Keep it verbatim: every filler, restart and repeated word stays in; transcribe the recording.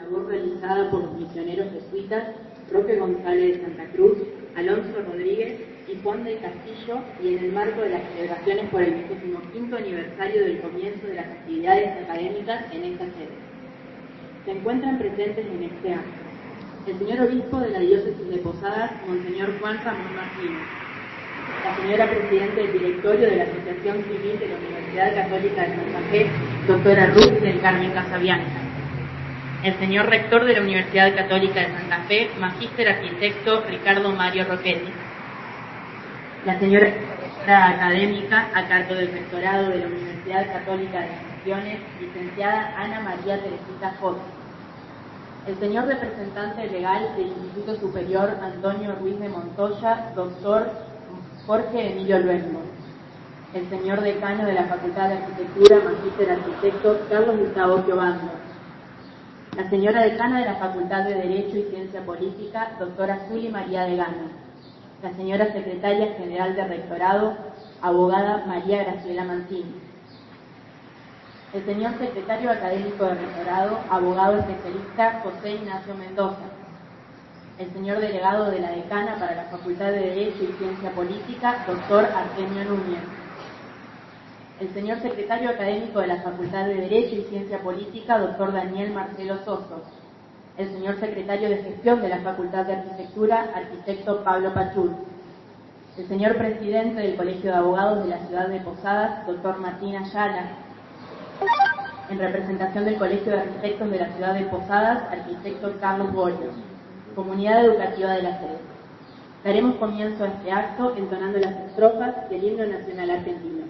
labor realizada por los misioneros jesuitas Roque González de Santa Cruz, Alonso Rodríguez y Juan del Castillo, y en el marco de las celebraciones por el vigésimo quinto aniversario del comienzo de las actividades académicas en esta sede. Se encuentran presentes en este acto el señor obispo de la diócesis de Posadas, Monseñor Juan Ramón Martínez, la señora presidenta del directorio de la Asociación Civil de la Universidad Católica de Santa Fe, doctora Ruth del Carmen Casabianca, el señor rector de la Universidad Católica de Santa Fe, magíster arquitecto Ricardo Mario Roquetti, la señora académica a cargo del rectorado de la Universidad Católica de las Misiones, licenciada Ana María Teresita Jorge, el señor representante legal del Instituto Superior Antonio Ruiz de Montoya, doctor Jorge Emilio Luengo, el señor decano de la Facultad de Arquitectura, magíster arquitecto Carlos Gustavo Giovando, la señora decana de la Facultad de Derecho y Ciencia Política, doctora Zuli María de Gana, la señora secretaria general de Rectorado, abogada María Graciela Mancini, el señor secretario académico de Rectorado, abogado especialista José Ignacio Mendoza, el señor delegado de la decana para la Facultad de Derecho y Ciencia Política, doctor Artemio Núñez, el señor secretario académico de la Facultad de Derecho y Ciencia Política, doctor Daniel Marcelo Soso, el señor secretario de Gestión de la Facultad de Arquitectura, arquitecto Pablo Pachur, el señor presidente del Colegio de Abogados de la Ciudad de Posadas, doctor Martín Ayala, en representación del Colegio de Arquitectos de la Ciudad de Posadas, arquitecto Carlos Bollos, comunidad educativa de la sede. Daremos comienzo a este acto entonando las estrofas del himno nacional argentino.